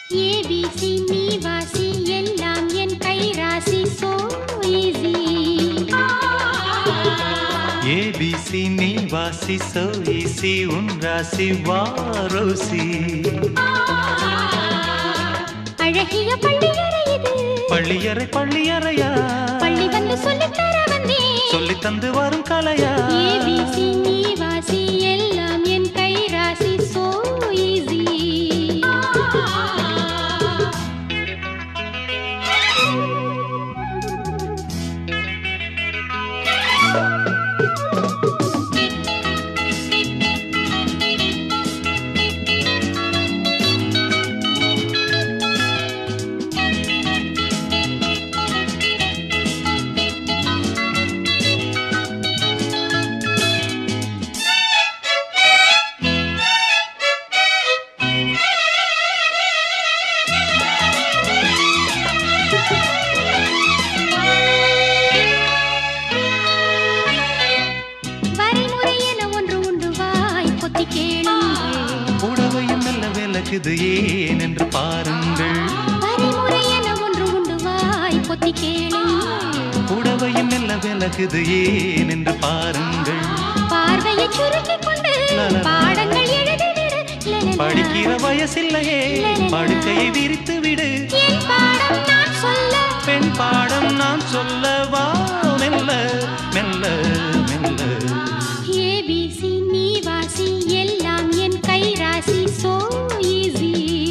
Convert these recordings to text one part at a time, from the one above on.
ABC நீ வாசி எல்லாம் என் கை ராசி சோ ஈஸி ஏபிசி நீ வாசி சோ ஈஸி உன் ராசி வாரோசி அழகிய பள்ளியறை இது பள்ளியறை பள்ளியறையா பள்ளி வந்து சொல்லித்தர வந்தேன் சொல்லி தந்து வரும் கலையா ஏபிசி நீ வாசி எல்லாம் என் கை ராசி சோ ஈஸி புடவையும் மெல்ல விலகுது ஏன் என்று பாருங்கள் வரைமுறை என ஒன்று உண்டு வாய் பொத்தி கேளுங்கள் புடவையும் மெல்ல விலகுது ஏன் என்று பாருங்கள் பார்வையை சுருக்கிக் கொண்டு பாடங்கள் எழுதிவிடு படிக்கிற வயசில்லையே படுக்கையை விரித்து விடு என் பாடம் நான் சொல்ல பெண் பாடம் நான் சொல்ல வா மெல்ல மெல்ல மெல்ல ஏபிசி நீ வாசி எல்லாம் என் கை ராசி சோ ஈஸி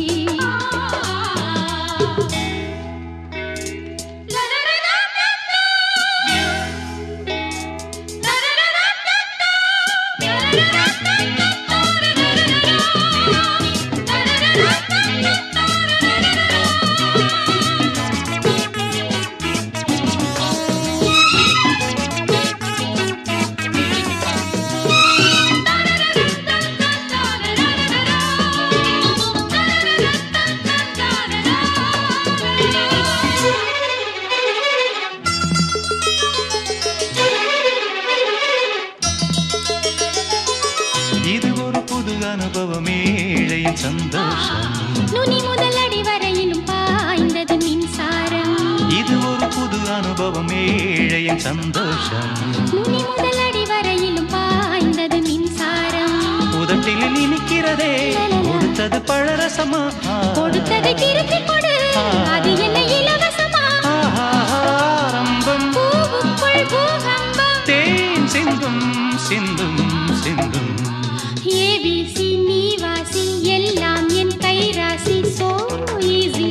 இது ஒரு புது அனுபவம் ஏழையின் சந்தோஷம் நுனி முதல் அடி வரையிலும் பாய்ந்தது மின்சாரம் இது ஒரு புது அனுபவம் ஏழையின் சந்தோஷம் நுனி முதல் அடி வரையிலும் பாய்ந்தது மின்சாரம் உதட்டில் இனிக்கிறதே கொடுத்தது பழரசமா கொடுத்ததை திருப்பிக் கொடு அது என்ன இலவசமா ஆரம்பம் பூவுக்குள் பூகம்பம் தேன் சிந்தும் சிந்தும் சிந்தும் ஏபிசி நீ வாசி எல்லாம் என் கை ராசி சோ ஈஸி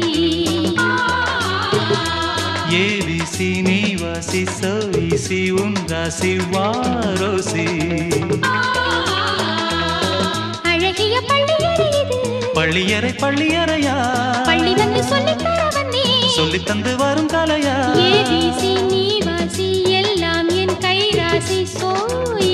ஏபிசி நீ வாசி சோ ஈஸி உன் ராசி வாரோசி அழகிய பள்ளியறை இது பள்ளியறை பள்ளியறையா பள்ளி வந்து சொல்லித்தர வந்தேன் சொல்லி தந்து வரும் கலையா ஏபிசி நீ வாசி எல்லாம் என் கை ராசி சோ